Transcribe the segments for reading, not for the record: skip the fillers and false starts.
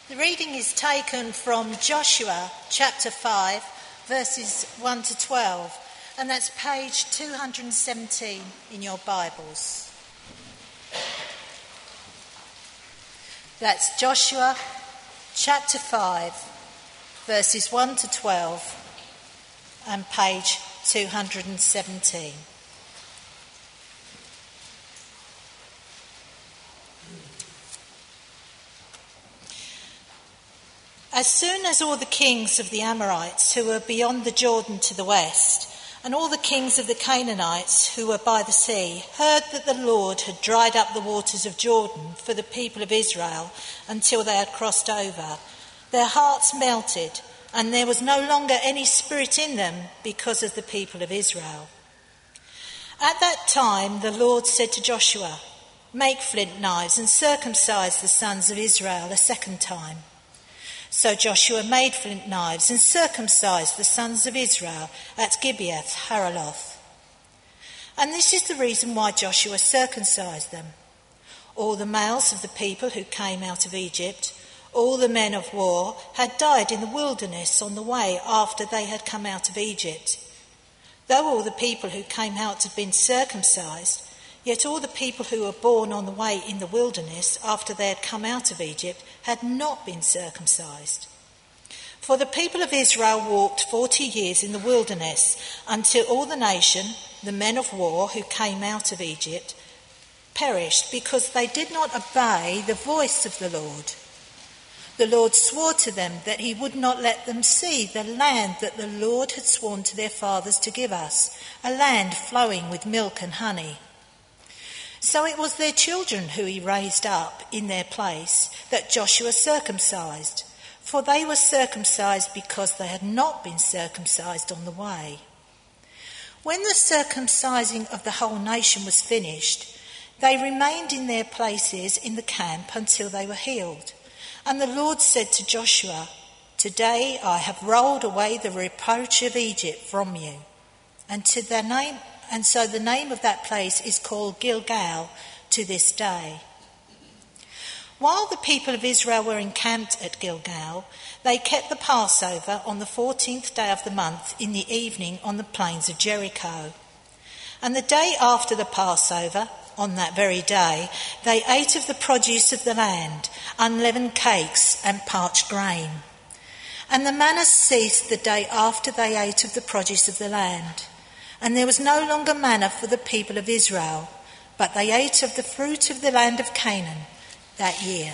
The reading is taken from Joshua chapter 5, verses 1 to 12, and that's page 217 in your Bibles. That's Joshua chapter 5, verses 1 to 12, and page 217. As soon as all the kings of the Amorites who were beyond the Jordan to the west, and all the kings of the Canaanites who were by the sea, heard that the Lord had dried up the waters of Jordan for the people of Israel until they had crossed over, their hearts melted, and there was no longer any spirit in them because of the people of Israel. At that time the Lord said to Joshua, "Make flint knives and circumcise the sons of Israel a second time." So Joshua made flint knives and circumcised the sons of Israel at Gibeath Haraloth. And this is the reason why Joshua circumcised them. All the males of the people who came out of Egypt, all the men of war, had died in the wilderness on the way after they had come out of Egypt. Though all the people who came out had been circumcised, yet all the people who were born on the way in the wilderness after they had come out of Egypt had not been circumcised. For the people of Israel walked 40 years in the wilderness until all the nation, the men of war who came out of Egypt, perished because they did not obey the voice of the Lord. The Lord swore to them that he would not let them see the land that the Lord had sworn to their fathers to give us, a land flowing with milk and honey. So it was their children who he raised up in their place that Joshua circumcised, for they were circumcised because they had not been circumcised on the way. When the circumcising of the whole nation was finished, they remained in their places in the camp until they were healed. And the Lord said to Joshua, "Today I have rolled away the reproach of Egypt from you." And so the name of that place is called Gilgal to this day. While the people of Israel were encamped at Gilgal, they kept the Passover on the 14th day of the month in the evening on the plains of Jericho. And the day after the Passover, on that very day, they ate of the produce of the land, unleavened cakes and parched grain. And the manna ceased the day after they ate of the produce of the land. And there was no longer manna for the people of Israel, but they ate of the fruit of the land of Canaan that year.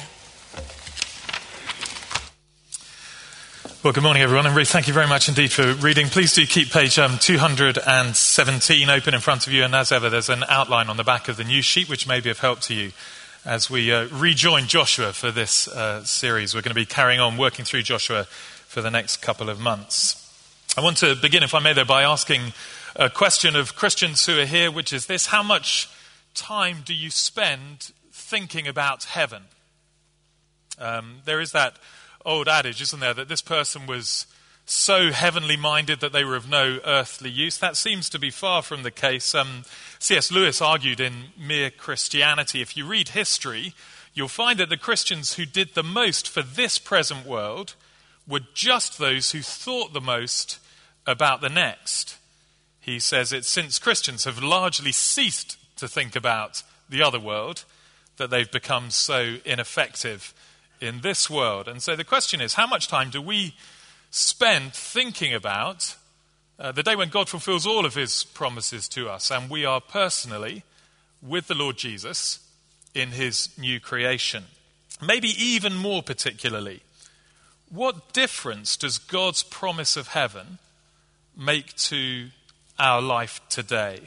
Well, good morning, everyone, and Ruth, thank you very much indeed for reading. Please do keep page 217 open in front of you, and as ever, there's an outline on the back of the news sheet which may be of help to you as we rejoin Joshua for this series. We're going to be carrying on working through Joshua for the next couple of months. I want to begin, if I may, though, by asking a question of Christians who are here, which is this: how much time do you spend thinking about heaven? There is that old adage, isn't there, that this person was so heavenly minded that they were of no earthly use. That seems to be far from the case. C.S. Lewis argued in Mere Christianity, if you read history, you'll find that the Christians who did the most for this present world were just those who thought the most about the next. He says it's since Christians have largely ceased to think about the other world that they've become so ineffective in this world. And so the question is, how much time do we spend thinking about the day when God fulfills all of his promises to us and we are personally with the Lord Jesus in his new creation? Maybe even more particularly, what difference does God's promise of heaven make to our life today?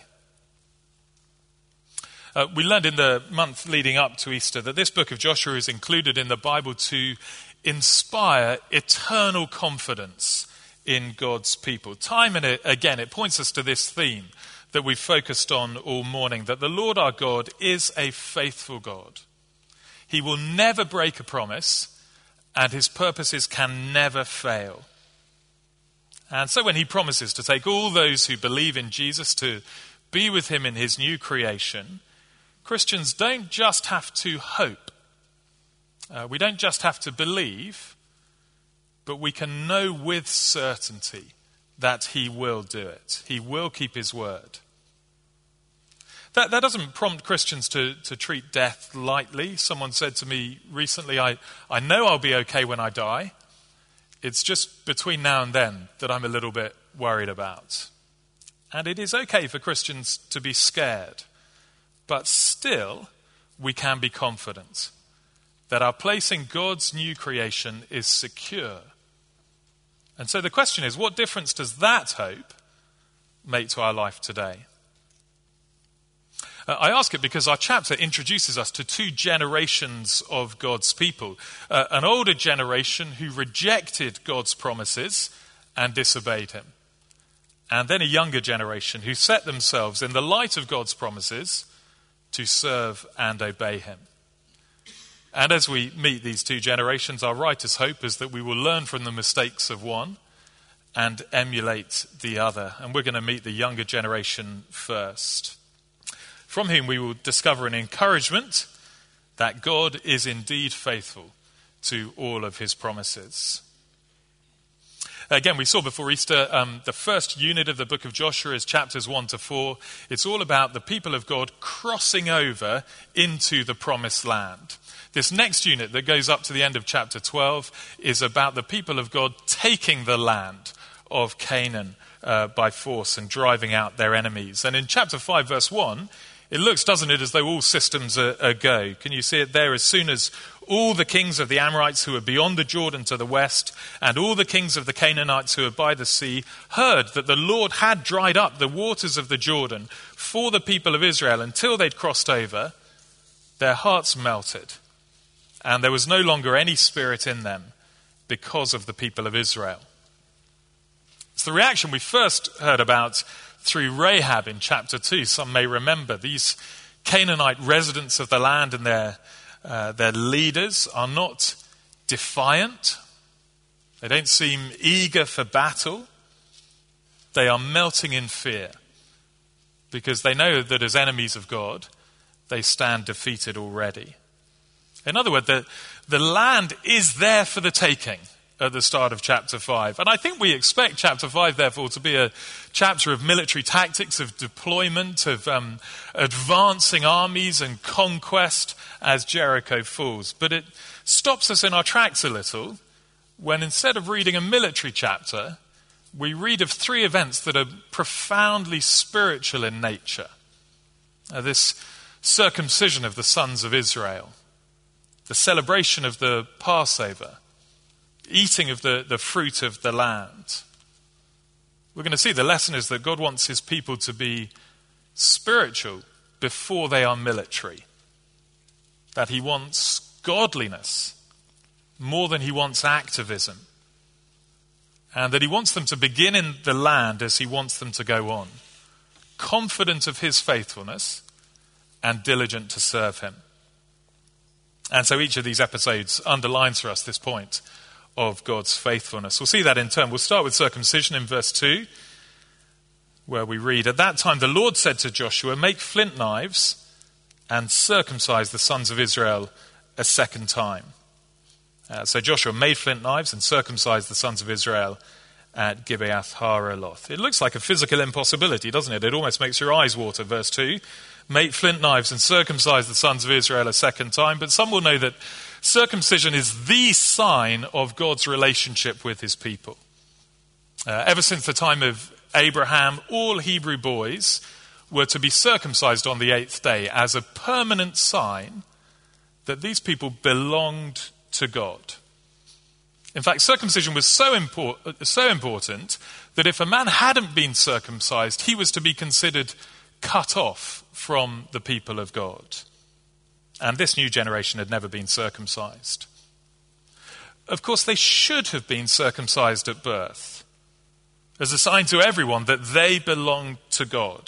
We learned in the month leading up to Easter that this book of Joshua is included in the Bible to inspire eternal confidence in God's people. Time and again, it points us to this theme that we've focused on all morning, that the Lord our God is a faithful God. He will never break a promise, and his purposes can never fail. And so when he promises to take all those who believe in Jesus to be with him in his new creation, Christians don't just have to hope. We don't just have to believe, but we can know with certainty that he will do it. He will keep his word. That doesn't prompt Christians to treat death lightly. Someone said to me recently, I know I'll be okay when I die. It's just between now and then that I'm a little bit worried about. And it is okay for Christians to be scared, but still we can be confident that our place in God's new creation is secure. And so the question is, what difference does that hope make to our life today? I ask it because our chapter introduces us to two generations of God's people. An older generation who rejected God's promises and disobeyed him. And then a younger generation who set themselves in the light of God's promises to serve and obey him. And as we meet these two generations, our writer's hope is that we will learn from the mistakes of one and emulate the other. And we're going to meet the younger generation first, from whom we will discover an encouragement that God is indeed faithful to all of his promises. Again, we saw before Easter, the first unit of the book of Joshua is chapters 1 to 4. It's all about the people of God crossing over into the promised land. This next unit that goes up to the end of chapter 12 is about the people of God taking the land of Canaan by force and driving out their enemies. And in chapter 5, verse 1, it looks, doesn't it, as though all systems are go. Can you see it there? As soon as all the kings of the Amorites who are beyond the Jordan to the west and all the kings of the Canaanites who are by the sea heard that the Lord had dried up the waters of the Jordan for the people of Israel until they'd crossed over, their hearts melted. And there was no longer any spirit in them because of the people of Israel. It's the reaction we first heard about through Rahab in chapter 2. Some may remember these Canaanite residents of the land and their leaders are not defiant. They don't seem eager for battle. They are melting in fear because they know that as enemies of God, they stand defeated already. In other words, the land is there for the taking at the start of chapter 5. And I think we expect chapter 5, therefore, to be a chapter of military tactics, of deployment, of advancing armies and conquest as Jericho falls. But it stops us in our tracks a little when instead of reading a military chapter, we read of three events that are profoundly spiritual in nature. This circumcision of the sons of Israel, the celebration of the Passover, eating of the fruit of the land. We're going to see the lesson is that God wants his people to be spiritual before they are military. That he wants godliness more than he wants activism. And that he wants them to begin in the land as he wants them to go on, confident of his faithfulness and diligent to serve him. And so each of these episodes underlines for us this point of God's faithfulness. We'll see that in turn. We'll start with circumcision in verse 2, where we read, "At that time the Lord said to Joshua, make flint knives and circumcise the sons of Israel a second time." So Joshua made flint knives and circumcised the sons of Israel at Gibeath Haaraloth. It looks like a physical impossibility, doesn't it? It almost makes your eyes water, verse 2. Make flint knives and circumcise the sons of Israel a second time. But some will know that circumcision is the sign of God's relationship with his people. Ever since the time of Abraham, all Hebrew boys were to be circumcised on the 8th day as a permanent sign that these people belonged to God. In fact, circumcision was so important that if a man hadn't been circumcised, he was to be considered cut off from the people of God. And this new generation had never been circumcised. Of course, they should have been circumcised at birth as a sign to everyone that they belonged to God.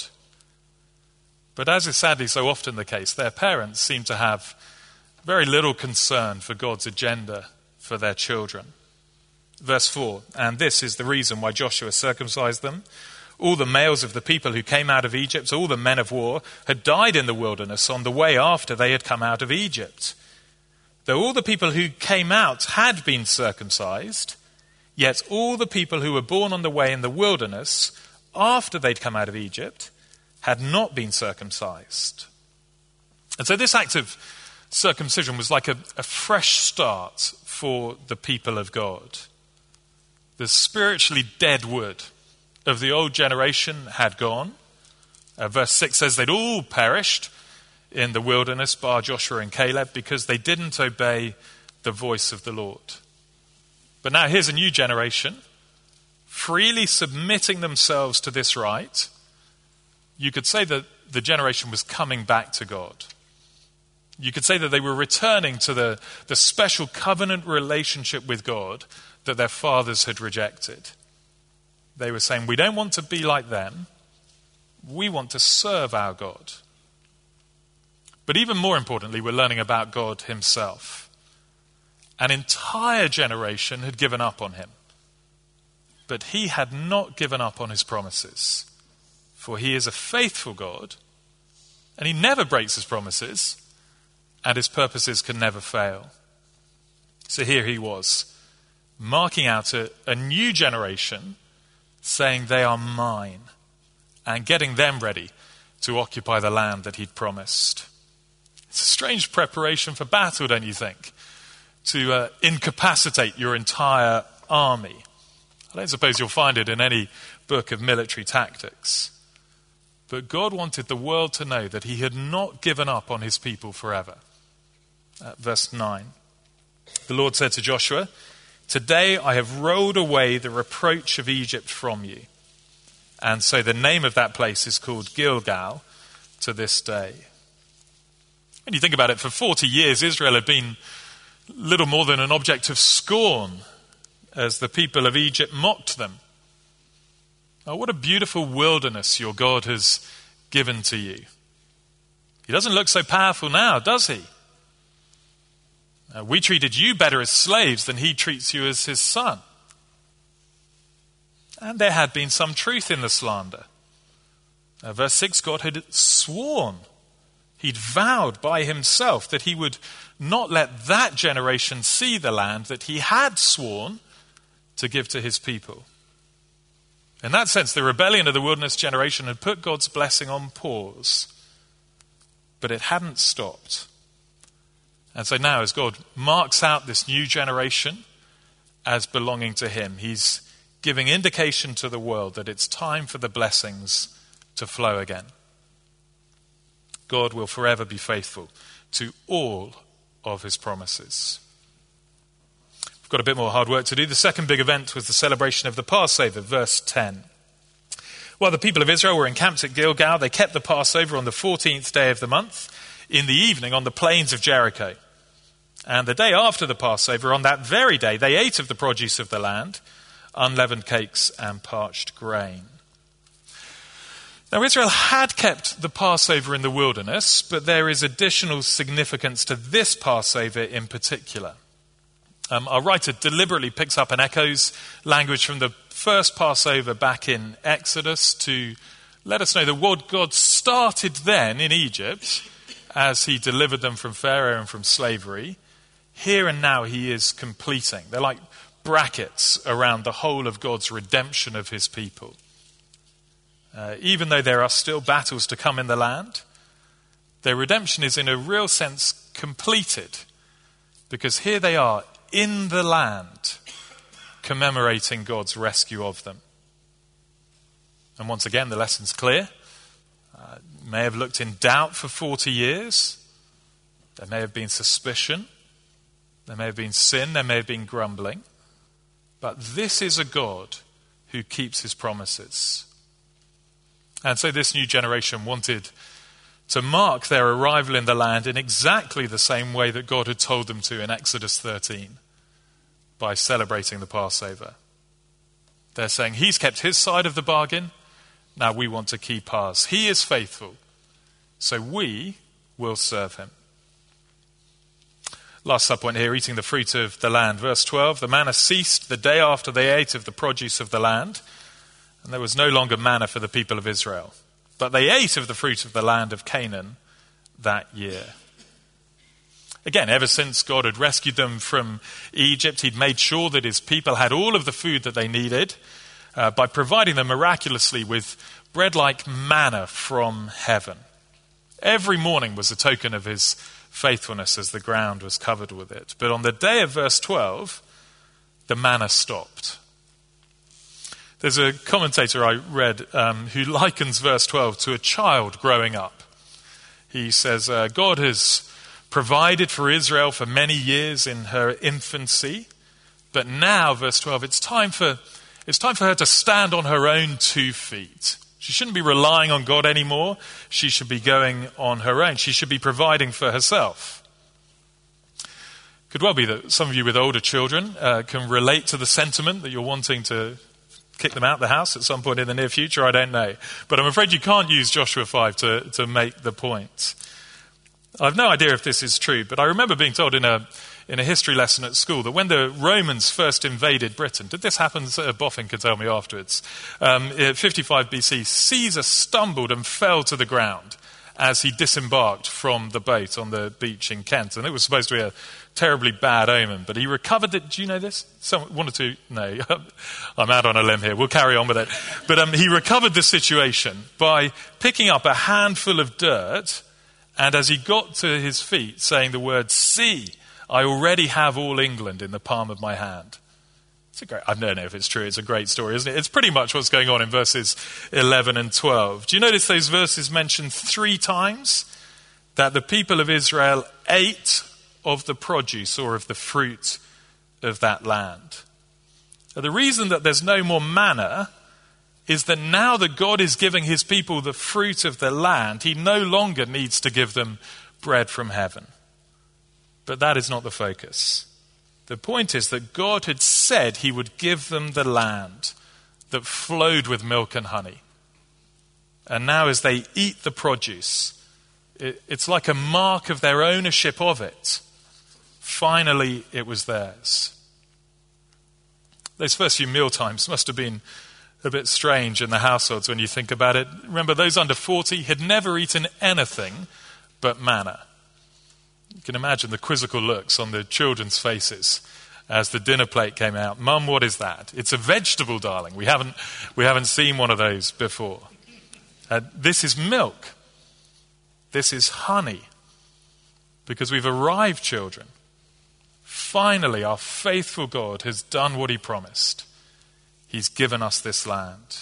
But as is sadly so often the case, their parents seem to have very little concern for God's agenda for their children. Verse 4, "And this is the reason why Joshua circumcised them. All the males of the people who came out of Egypt, all the men of war, had died in the wilderness on the way after they had come out of Egypt. Though all the people who came out had been circumcised, yet all the people who were born on the way in the wilderness, after they'd come out of Egypt, had not been circumcised. And so this act of circumcision was like a fresh start for the people of God. The spiritually dead wood of the old generation had gone. Verse 6 says they'd all perished in the wilderness, bar Joshua and Caleb, because they didn't obey the voice of the Lord. But now here's a new generation, freely submitting themselves to this rite. You could say that the generation was coming back to God. You could say that they were returning to the special covenant relationship with God that their fathers had rejected. They were saying, we don't want to be like them. We want to serve our God. But even more importantly, we're learning about God himself. An entire generation had given up on him. But he had not given up on his promises. For he is a faithful God, and he never breaks his promises, and his purposes can never fail. So here he was, marking out a new generation, saying they are mine, and getting them ready to occupy the land that he'd promised. It's a strange preparation for battle, don't you think? To incapacitate your entire army. I don't suppose you'll find it in any book of military tactics. But God wanted the world to know that he had not given up on his people forever. Verse 9. The Lord said to Joshua, "Today I have rolled away the reproach of Egypt from you." And so the name of that place is called Gilgal to this day. When you think about it, for 40 years Israel had been little more than an object of scorn as the people of Egypt mocked them. Oh, what a beautiful wilderness your God has given to you. He doesn't look so powerful now, does he? We treated you better as slaves than he treats you as his son. And there had been some truth in the slander. Verse 6, God had sworn, he'd vowed by himself that he would not let that generation see the land that he had sworn to give to his people. In that sense, the rebellion of the wilderness generation had put God's blessing on pause, but it hadn't stopped. And so now, as God marks out this new generation as belonging to him, he's giving indication to the world that it's time for the blessings to flow again. God will forever be faithful to all of his promises. We've got a bit more hard work to do. The second big event was the celebration of the Passover, verse 10. While the people of Israel were encamped at Gilgal, they kept the Passover on the 14th day of the month in the evening on the plains of Jericho. And the day after the Passover, on that very day, they ate of the produce of the land, unleavened cakes and parched grain. Now, Israel had kept the Passover in the wilderness, but there is additional significance to this Passover in particular. Our writer deliberately picks up and echoes language from the first Passover back in Exodus to let us know that what God started then in Egypt, as he delivered them from Pharaoh and from slavery, here and now he is completing. They're like brackets around the whole of God's redemption of his people. Even though there are still battles to come in the land, their redemption is in a real sense completed, because here they are in the land commemorating God's rescue of them. And once again, the lesson's clear. May have looked in doubt for 40 years. There may have been suspicion. There may have been sin. There may have been grumbling. But this is a God who keeps his promises. And so this new generation wanted to mark their arrival in the land in exactly the same way that God had told them to in Exodus 13, by celebrating the Passover. They're saying he's kept his side of the bargain, now we want to keep ours. He is faithful, so we will serve him. Last subpoint here, eating the fruit of the land. Verse 12, the manna ceased the day after they ate of the produce of the land, and there was no longer manna for the people of Israel. But they ate of the fruit of the land of Canaan that year. Again, ever since God had rescued them from Egypt, he'd made sure that his people had all of the food that they needed by providing them miraculously with bread like manna from heaven. Every morning was a token of his faithfulness as the ground was covered with it. But on the day of verse 12, the manna stopped. There's a commentator I read who likens verse 12 to a child growing up. He says, God has provided for Israel for many years in her infancy, but now, verse 12, it's time for her to stand on her own 2 feet. She shouldn't be relying on God anymore. She should be going on her own. She should be providing for herself. Could well be that some of you with older children can relate to the sentiment that you're wanting to kick them out of the house at some point in the near future. I don't know. But I'm afraid you can't use Joshua 5 to make the point. I've no idea if this is true, but I remember being told in a history lesson at school that when the Romans first invaded Britain, did this happen? Boffin could tell me afterwards. In 55 BC, Caesar stumbled and fell to the ground as he disembarked from the boat on the beach in Kent. And it was supposed to be a terribly bad omen, but he recovered it. Do you know this? One or two? No, I'm out on a limb here. We'll carry on with it. But he recovered the situation by picking up a handful of dirt, and as he got to his feet, saying the word, "See, I already have all England in the palm of my hand." I don't know if it's true. It's a great story, isn't it? It's pretty much what's going on in verses 11 and 12. Do you notice those verses mention 3 times that the people of Israel ate of the produce or of the fruit of that land? Now, the reason that there's no more manna is that now that God is giving his people the fruit of the land, he no longer needs to give them bread from heaven. But that is not the focus. The point is that God had said he would give them the land that flowed with milk and honey. And now as they eat the produce, it's like a mark of their ownership of it. Finally, it was theirs. Those first few meal times must have been a bit strange in the households when you think about it. Remember, those under 40 had never eaten anything but manna. You can imagine the quizzical looks on the children's faces as the dinner plate came out. "Mum, what is that?" "It's a vegetable, darling. We haven't seen one of those before." This is milk. This is honey. Because we've arrived, children. Finally, our faithful God has done what he promised. He's given us this land.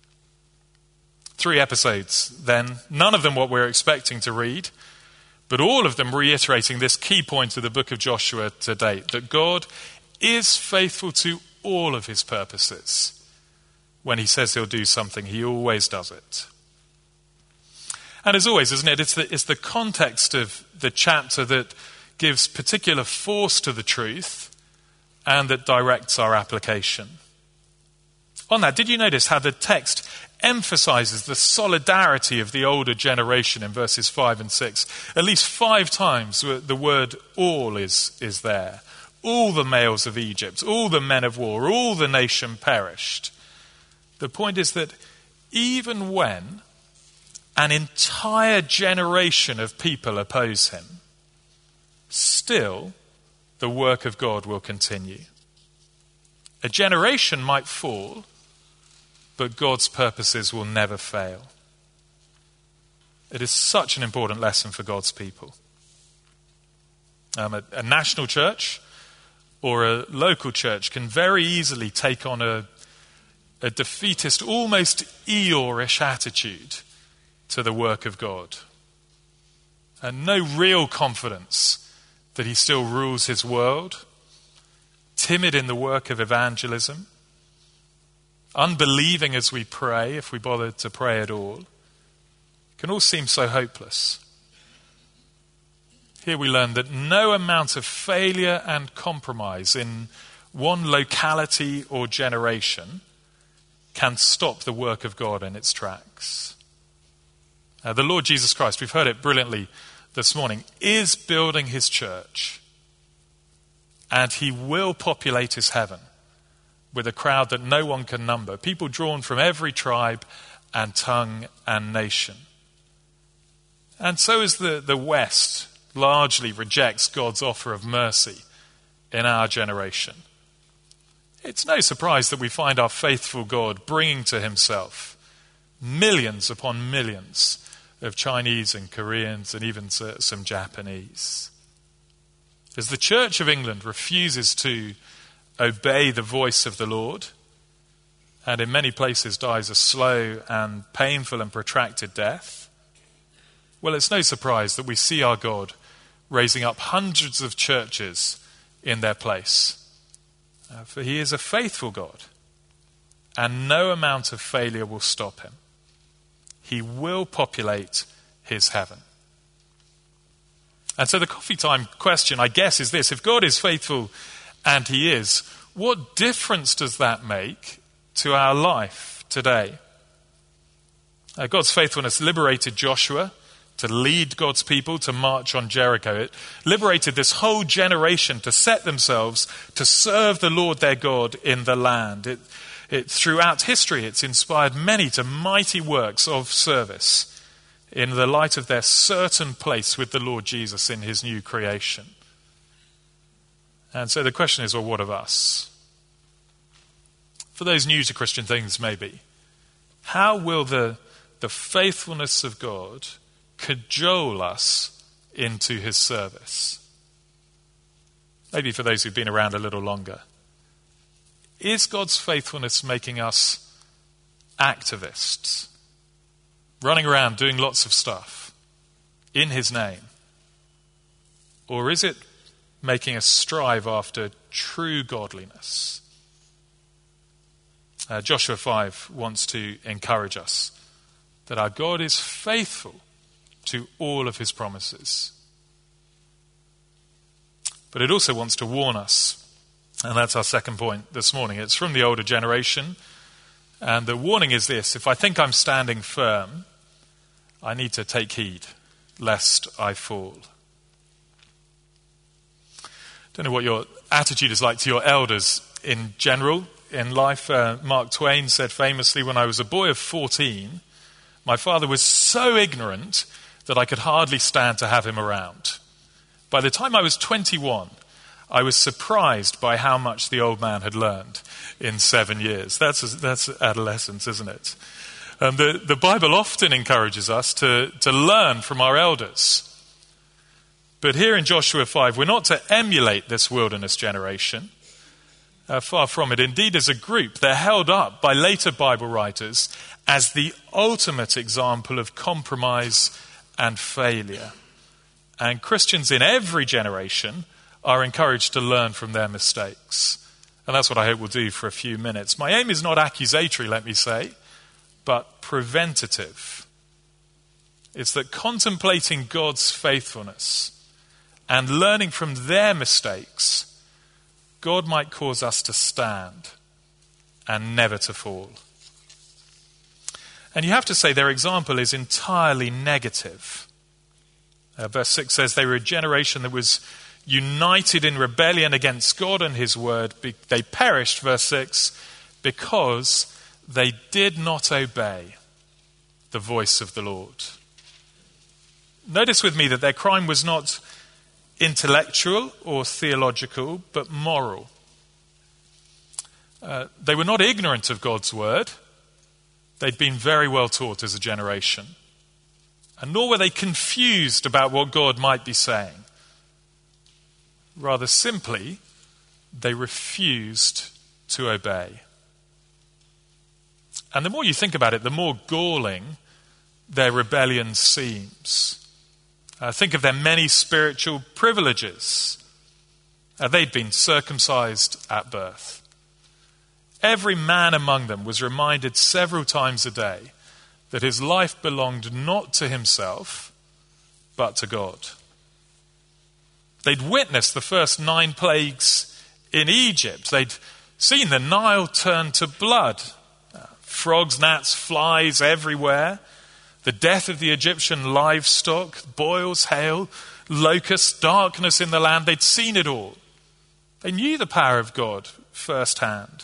3 episodes then, none of them what we're expecting to read, but all of them reiterating this key point of the book of Joshua to date, that God is faithful to all of his purposes. When he says he'll do something, he always does it. And as always, isn't it, it's the context of the chapter that gives particular force to the truth and that directs our application. On that, did you notice how the text emphasizes the solidarity of the older generation in verses 5 and 6? At least 5 times the word all is there. All the males of Egypt, all the men of war, all the nation perished. The point is that even when an entire generation of people oppose him, still the work of God will continue. A generation might fall, but God's purposes will never fail. It is such an important lesson for God's people. A national church or a local church can very easily take on a defeatist, almost Eeyore-ish attitude to the work of God. And no real confidence that he still rules his world. Timid in the work of evangelism. Unbelieving as we pray, if we bother to pray at all. It can all seem so hopeless. Here we learn that no amount of failure and compromise in one locality or generation can stop the work of God in its tracks. The Lord Jesus Christ, we've heard it brilliantly this morning, is building his church. And he will populate his heaven with a crowd that no one can number. People drawn from every tribe and tongue and nation. And so is the West largely rejects God's offer of mercy in our generation. It's no surprise that we find our faithful God bringing to himself millions upon millions of Chinese and Koreans and even some Japanese. As the Church of England refuses to obey the voice of the Lord, and in many places dies a slow and painful and protracted death, well, it's no surprise that we see our God raising up hundreds of churches in their place. For he is a faithful God, and no amount of failure will stop him. He will populate his heaven. And so the coffee time question, I guess, is this: if God is faithful, and he is, what difference does that make to our life today? God's faithfulness liberated Joshua to lead God's people to march on Jericho. It liberated this whole generation to set themselves to serve the Lord their God in the land. It throughout history, it's inspired many to mighty works of service in the light of their certain place with the Lord Jesus in his new creation. And so the question is, well, what of us? For those new to Christian things, maybe, how will the faithfulness of God cajole us into his service? Maybe for those who've been around a little longer. Is God's faithfulness making us activists, running around doing lots of stuff in his name? Or is it making us strive after true godliness? Joshua 5 wants to encourage us that our God is faithful to all of his promises. But it also wants to warn us, and that's our second point this morning. It's from the older generation, and the warning is this: if I think I'm standing firm, I need to take heed lest I fall. Don't know what your attitude is like to your elders in general in life. Mark Twain said famously, when I was a boy of 14, my father was so ignorant that I could hardly stand to have him around. By the time I was 21, I was surprised by how much the old man had learned in 7 years. That's adolescence, isn't it? The Bible often encourages us to learn from our elders. But here in Joshua 5, we're not to emulate this wilderness generation. Far from it. Indeed, as a group, they're held up by later Bible writers as the ultimate example of compromise and failure. And Christians in every generation are encouraged to learn from their mistakes. And that's what I hope we'll do for a few minutes. My aim is not accusatory, let me say, but preventative. It's that contemplating God's faithfulness and learning from their mistakes, God might cause us to stand and never to fall. And you have to say their example is entirely negative. Verse 6 says they were a generation that was united in rebellion against God and his word. They perished, verse 6, because they did not obey the voice of the Lord. Notice with me that their crime was not intellectual or theological, but moral. They were not ignorant of God's word. They'd been very well taught as a generation. And nor were they confused about what God might be saying. Rather simply, they refused to obey. And the more you think about it, the more galling their rebellion seems. Think of their many spiritual privileges. They'd been circumcised at birth. Every man among them was reminded several times a day that his life belonged not to himself, but to God. They'd witnessed the first 9 plagues in Egypt. They'd seen the Nile turn to blood. Frogs, gnats, flies everywhere. The death of the Egyptian livestock, boils, hail, locusts, darkness in the land. They'd seen it all. They knew the power of God firsthand.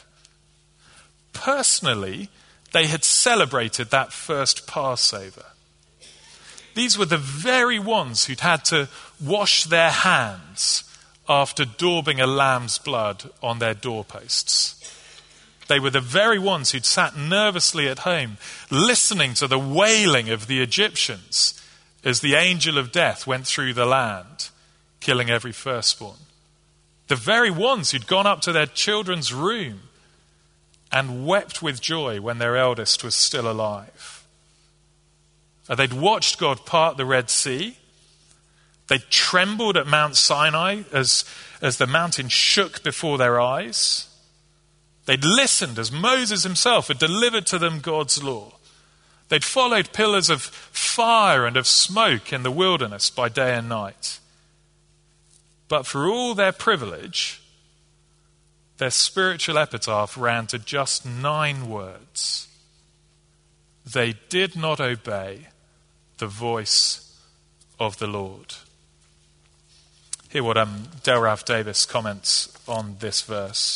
Personally, they had celebrated that first Passover. these were the very ones who'd had to wash their hands after daubing a lamb's blood on their doorposts. They were the very ones who'd sat nervously at home, listening to the wailing of the Egyptians as the angel of death went through the land, killing every firstborn. The very ones who'd gone up to their children's room and wept with joy when their eldest was still alive. They'd watched God part the Red Sea. They trembled at Mount Sinai as the mountain shook before their eyes. They'd listened as Moses himself had delivered to them God's law. They'd followed pillars of fire and of smoke in the wilderness by day and night. But for all their privilege, their spiritual epitaph ran to just 9 words. They did not obey the voice of the Lord. Hear what Dale Ralph Davis comments on this verse.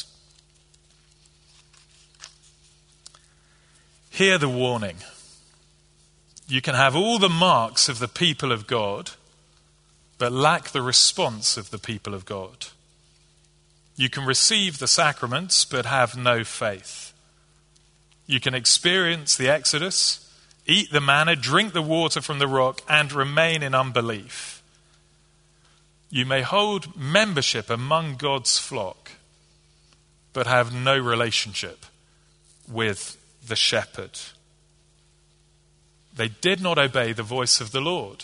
Hear the warning. You can have all the marks of the people of God, but lack the response of the people of God. You can receive the sacraments, but have no faith. You can experience the Exodus, eat the manna, drink the water from the rock, and remain in unbelief. You may hold membership among God's flock, but have no relationship with the shepherd. They did not obey the voice of the Lord.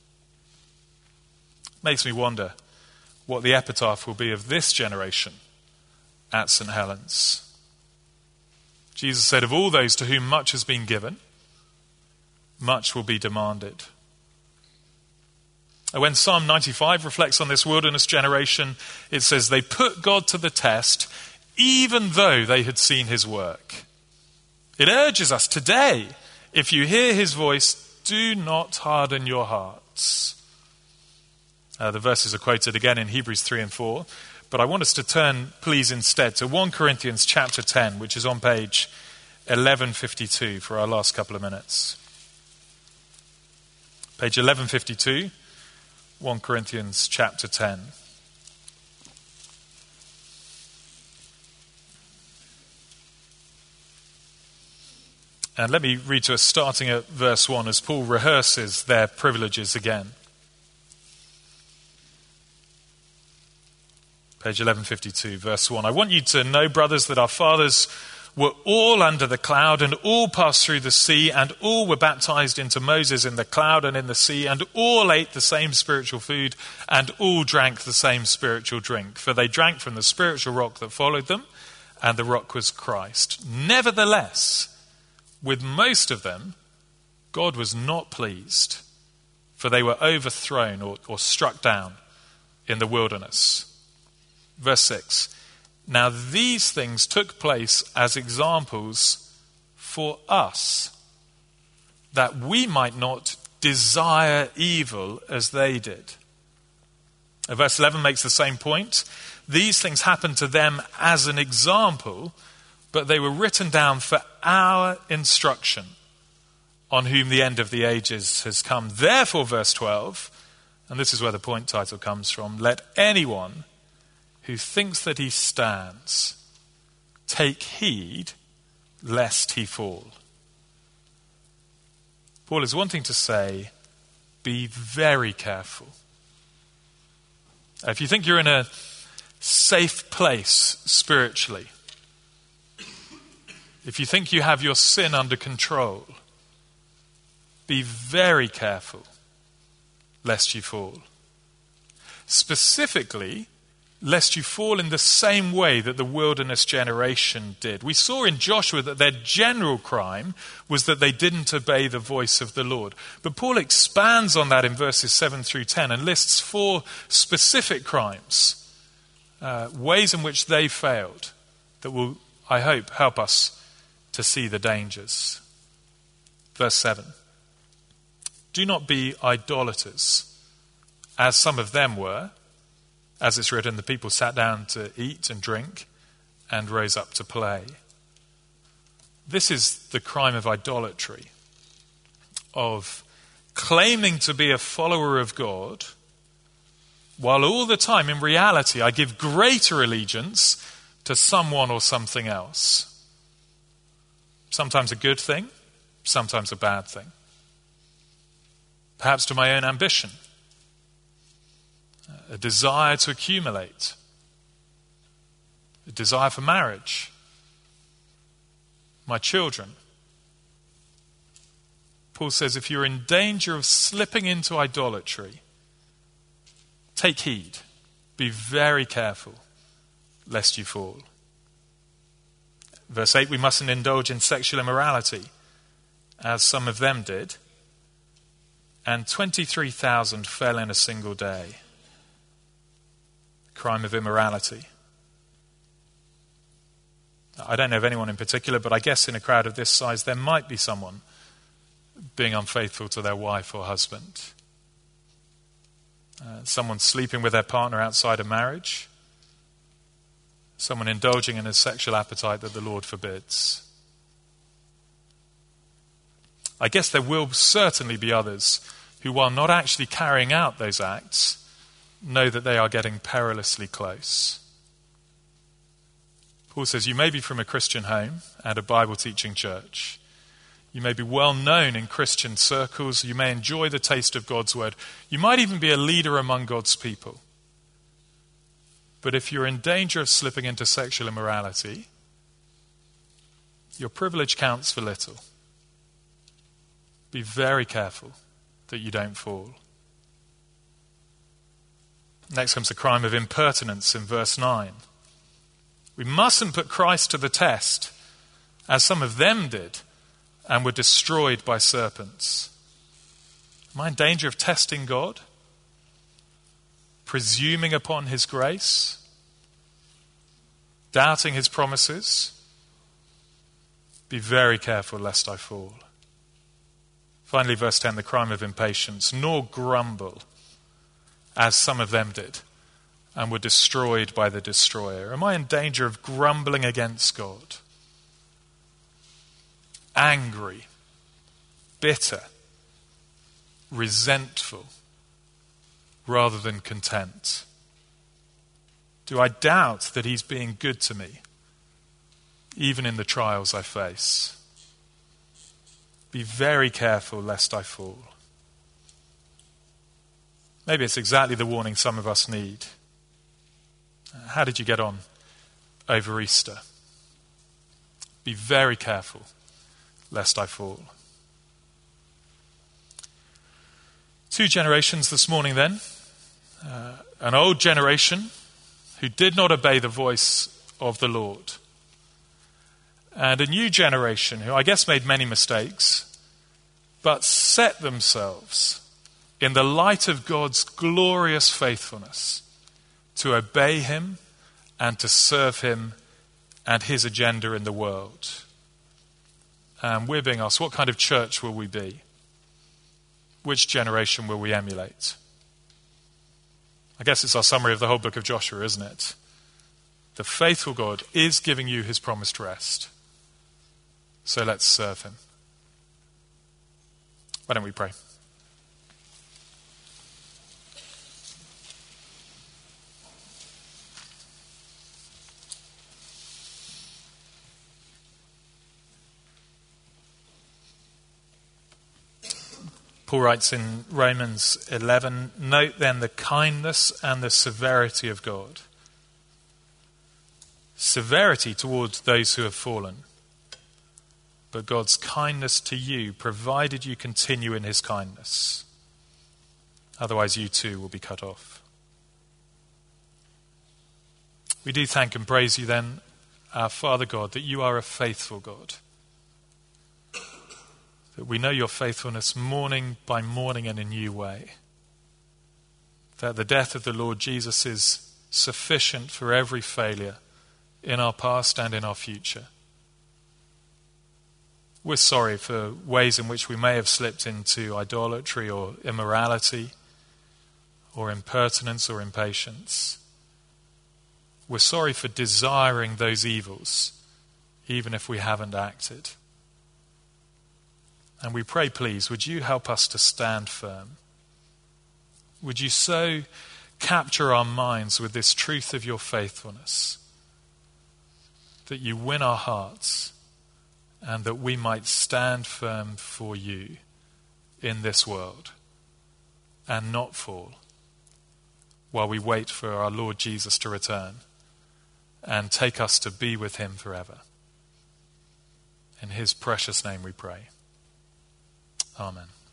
Makes me wonder what the epitaph will be of this generation at St. Helens. Jesus said, of all those to whom much has been given, much will be demanded. And when Psalm 95 reflects on this wilderness generation, it says they put God to the test even though they had seen his work. It urges us today, if you hear his voice, do not harden your hearts. The verses are quoted again in Hebrews 3 and 4, but I want us to turn, please, instead to 1 Corinthians chapter 10, which is on page 1152 for our last couple of minutes. Page 1152, 1 Corinthians chapter 10. And let me read to us starting at verse 1 as Paul rehearses their privileges again. Page 1152, verse 1. I want you to know, brothers, that our fathers were all under the cloud and all passed through the sea and all were baptized into Moses in the cloud and in the sea and all ate the same spiritual food and all drank the same spiritual drink. For they drank from the spiritual rock that followed them, and the rock was Christ. Nevertheless, with most of them, God was not pleased, for they were overthrown or struck down in the wilderness. Verse 6. Now these things took place as examples for us, that we might not desire evil as they did. Verse 11 makes the same point. These things happened to them as an example, but they were written down for our instruction, on whom the end of the ages has come. Therefore, verse 12, and this is where the point title comes from, let anyone who thinks that he stands take heed lest he fall. Paul is wanting to say, be very careful. If you think you're in a safe place spiritually, if you think you have your sin under control, be very careful lest you fall. Specifically, lest you fall in the same way that the wilderness generation did. We saw in Joshua that their general crime was that they didn't obey the voice of the Lord. But Paul expands on that in verses 7 through 10 and lists 4 specific crimes, ways in which they failed, that will, I hope, help us to see the dangers. Verse 7. Do not be idolaters, as some of them were. As it's written, the people sat down to eat and drink and rose up to play. This is the crime of idolatry, of claiming to be a follower of God, while all the time in reality I give greater allegiance to someone or something else. Sometimes a good thing, sometimes a bad thing. Perhaps to my own ambition, a desire to accumulate, a desire for marriage, my children. Paul says, if you're in danger of slipping into idolatry, take heed, be very careful, lest you fall. Verse 8, we mustn't indulge in sexual immorality, as some of them did, and 23,000 fell in a single day. Crime of immorality. I don't know of anyone in particular, but I guess in a crowd of this size there might be someone being unfaithful to their wife or husband. Someone sleeping with their partner outside of marriage. Someone indulging in a sexual appetite that the Lord forbids. I guess there will certainly be others who, while not actually carrying out those acts, know that they are getting perilously close. Paul says, you may be from a Christian home and a Bible-teaching church. You may be well known in Christian circles. You may enjoy the taste of God's word. You might even be a leader among God's people. But if you're in danger of slipping into sexual immorality, your privilege counts for little. Be very careful that you don't fall. Next comes the crime of impertinence in verse 9. We mustn't put Christ to the test, as some of them did, and were destroyed by serpents. Am I in danger of testing God? Presuming upon his grace? Doubting his promises? Be very careful lest I fall. Finally, verse 10, the crime of impatience. Nor grumble, as some of them did, and were destroyed by the destroyer. Am I in danger of grumbling against God? Angry, bitter, resentful, rather than content? Do I doubt that he's being good to me, even in the trials I face? Be very careful lest I fall. Maybe it's exactly the warning some of us need. How did you get on over Easter? Be very careful lest I fall. 2 generations this morning then. An old generation who did not obey the voice of the Lord. And a new generation who I guess made many mistakes, but set themselves in the light of God's glorious faithfulness to obey him and to serve him and his agenda in the world. And we're being asked, what kind of church will we be? Which generation will we emulate? I guess it's our summary of the whole book of Joshua, isn't it? The faithful God is giving you his promised rest. So let's serve him. Why don't we pray? Paul writes in Romans 11, note then the kindness and the severity of God. Severity towards those who have fallen, but God's kindness to you, provided you continue in his kindness. Otherwise you too will be cut off. We do thank and praise you then, our Father God, that you are a faithful God. That we know your faithfulness morning by morning in a new way. That the death of the Lord Jesus is sufficient for every failure in our past and in our future. We're sorry for ways in which we may have slipped into idolatry or immorality or impertinence or impatience. We're sorry for desiring those evils, even if we haven't acted. And we pray, please, would you help us to stand firm? Would you so capture our minds with this truth of your faithfulness that you win our hearts and that we might stand firm for you in this world and not fall while we wait for our Lord Jesus to return and take us to be with him forever. In his precious name we pray. Amen.